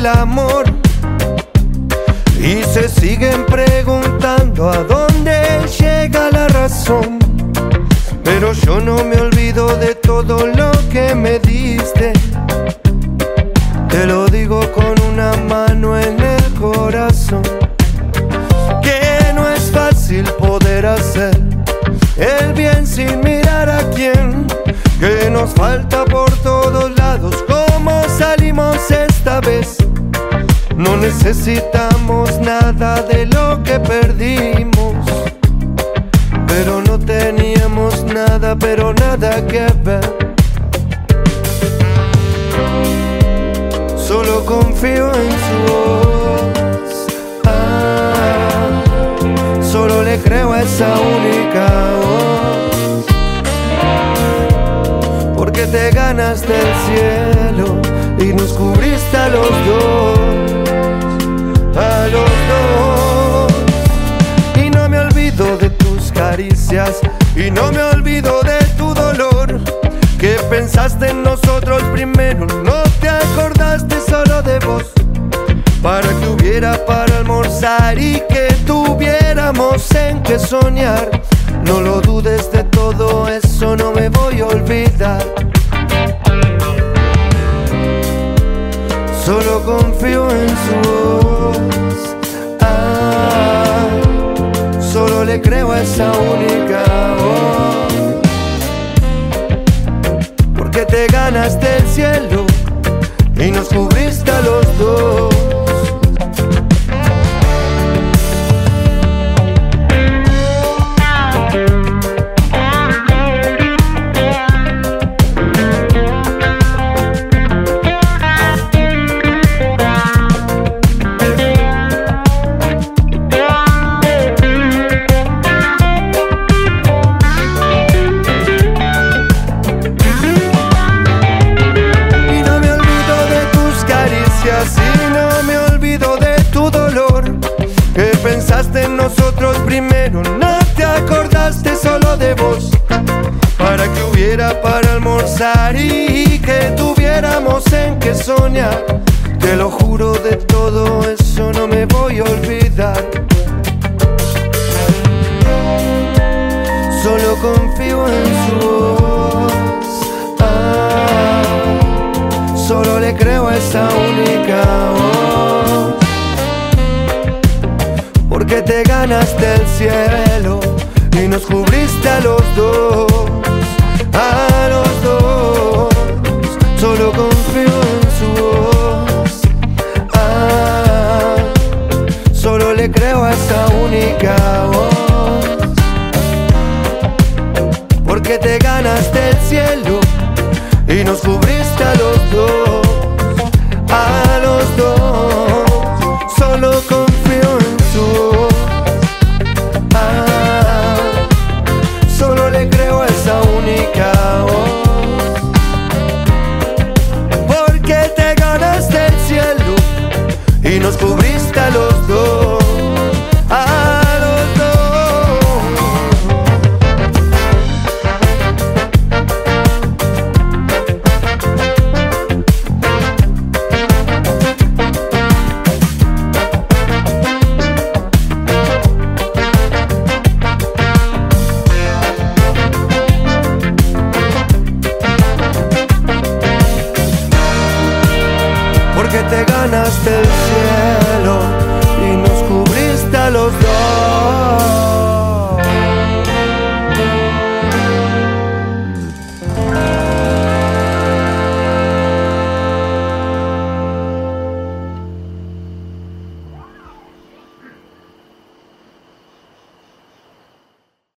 el amor y se siguen preguntando a dónde llega la razón. Pero yo no me olvido de todo lo que me diste. Te lo digo con una mano en el corazón, que no es fácil poder hacer el bien sin mirar a quién, que nos falta por todos lados. ¿Cómo salimos esta vez? No necesitamos nada de lo que perdimos, pero no teníamos nada, pero nada que ver. Solo confío en su voz, solo le creo a esa única voz, porque te ganaste el cielo y nos cubriste a los dos, a los dos. Y no me olvido de tus caricias y no me olvido de tu dolor, que pensaste en nosotros primero, no te acordaste solo de vos, para que hubiera para almorzar y que tuviéramos en qué soñar. No lo dudes, de todo eso no me voy a olvidar. Solo confío en su voz, solo le creo a esa única voz, porque te ganaste el cielo y nos cubriste a los dos. Y no me olvido de tu dolor, que pensaste en nosotros primero, no te acordaste solo de vos, para que hubiera para almorzar y que tuviéramos en qué soñar. Te lo juro, de todo eso no me voy a olvidar. Solo confío en su voz, solo le creo a esa única voz, porque te ganaste el cielo y nos cubriste a los dos, a los dos. Solo confío en su voz, solo le creo a esa única voz, porque te ganaste el cielo y nos cubriste a los dos, a los dos. Solo confío en su voz, solo le creo a esa única voz, porque te ganaste el cielo y nos cubriste a los dos, a los dos. Porque te ganaste el cielo y nos cubriste a los dos.